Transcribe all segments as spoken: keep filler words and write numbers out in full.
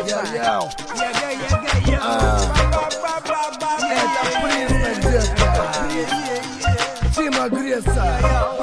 Это признак, детка. Тима Греса.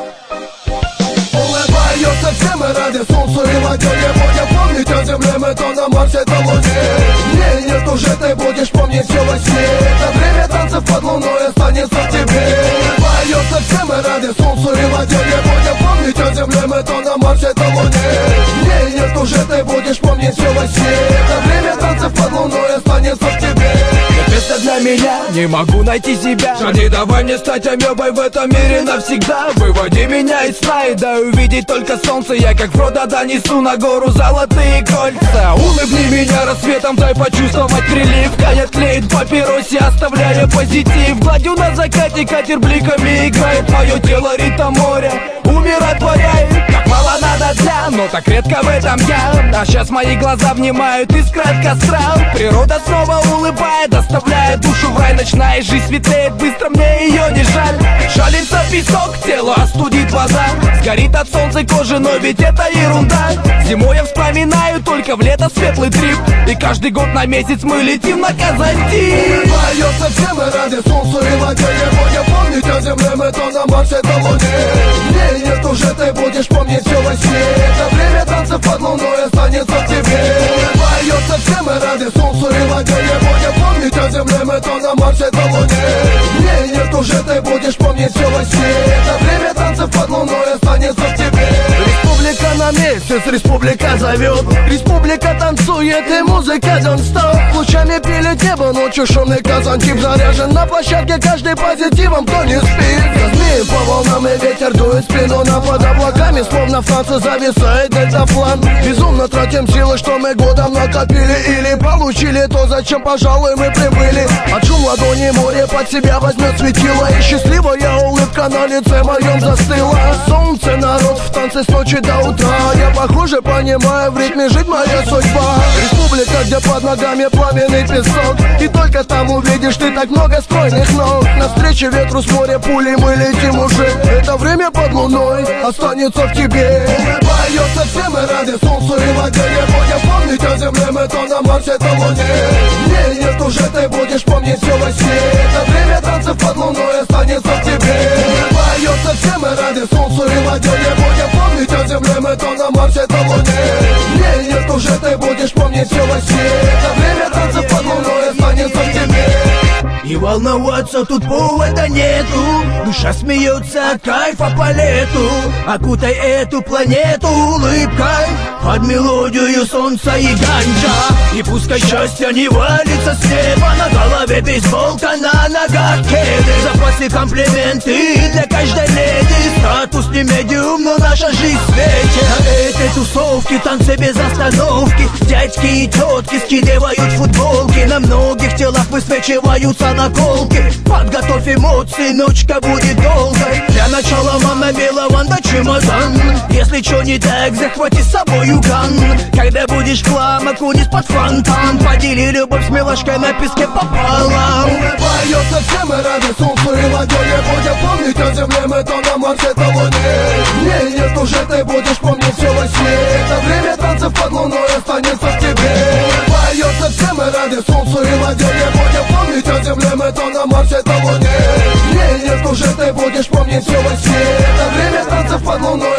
Улыбаются все мы ради солнцу и воде. Не будем помнить о земле, мы то на Марсе, то Луне. Не, нет, уже ты будешь помнить все во сне. Это время танцев под луной останется в тебе. Улыбаются все мы ради солнцу и воде. Не будем помнить о земле, мы то на Марсе, то Луне. Не, нет, уже ты будешь помнить все во сне. Это время танцев под луной останется в тебе. Место для меня, не могу найти себя. Жди, давай мне стать амебой в этом мире навсегда. Выводи меня из сна и дай увидеть только солнце. Я как Фродо донесу на гору золотые кольца. Улыбни меня рассветом, дай почувствовать прилив. Конец клеит папиросе, оставляя позитив. Гладью на закате, катер бликами играет. Мое тело ритм моря умиротворяет. Как мало надо для, но так редко в этом я. А сейчас мои глаза внимают искры от костра. Природа снова улыбает, оставляет душу в рай. Ночная жизнь светлеет быстро, мне ее не жаль. Шалится песок, тело остудит вода. Сгорит от солнца кожа, но ведь это ерунда. Зимой я вспоминаю только в лето светлый трип. И каждый год на месяц мы летим на Казантип. Улыбаются все мы ради солнцу и воде. Не будем помнить о земле, мы то на Марсе, то Луне. Не, нет, уже ты будешь помнить все во сне. Это время танцев под луной останется в тебе. Улыбаются все мы ради солнцу и воде. Не будем помнить о земле, мы то на Марсе, то Луне. Не, нет, уже ты будешь помнить все во сне. Это время танцев под луной останется в тебе. Республика на месяц, республика зовет. Республика танцует и музыка don't-stop. Лучами пилит небо, ночью шумный Казантип заряжен. На площадке каждый позитивом, кто не спит. За змеи по волнам и ветер дует спину. Нам под облаками, словно в танце зависает дельтаплан. Безумно тратим силы, что мы годом накопили. Или получили то, зачем, пожалуй, мы прибыли. От шум ладони море под себя возьмет светило. И счастливая улыбка на лице моем застыла. Солнце, народ в танце с ночи до утра. Я, похоже, понимаю, в ритме жить моя судьба. Республика, где под ногами пламенный песок. И только там увидишь ты так много стройных ног. Навстречу ветру с моря пулей мы летим уже. Это время под луной останется в тебе. Улыбаются все мы ради солнцу и воде. Не будем помнить о земле, мы то на Марсе, то Луне. Не, нет, уже ты будешь помнить все во сне. Это время танцев под луной останется в тебе. Улыбаются все мы ради солнцу и воде. Не будем помнить о земле, мы то на Марсе, то Луне. Не, нет, уже ты будешь помнить все во сне. Это время танцев под луной останется в тебе. И волноваться тут повода нету. Душа смеется от кайфа по лету. Окутай эту планету улыбкой под мелодию солнца и ганджа. И пускай счастье не валится с неба. На голове бейсболка, на ногах кеды. Запасы комплименты для каждой леди. Статус не медиум, но наша жизнь в свете. На этой тусовке танцы без остановки. Дядьки и тетки скидывают футболки. На многих телах высвечиваются наколки. Подготовь эмоции, ночка будет долгой. Для начала мама бела ванда чемодан. Если чё не так, захвати с собой уган. Когда будешь хлам, окунись под фонтан. Подели любовь с милашкой на песке пополам. Улыбаются все мы ради солнцу и воде. Не будем помнить о земле, мы то на Марсе, то Луне. Не, нет, уже ты будешь помнить все во сне. Это время танцев под луной останется в тебе. Улыбаются все мы ради солнцу и воде. Не будем помнить о земле, мы то на Марсе, то Луне. Не, нет, уже ты будешь помнить все во сне. Это время танцев под луной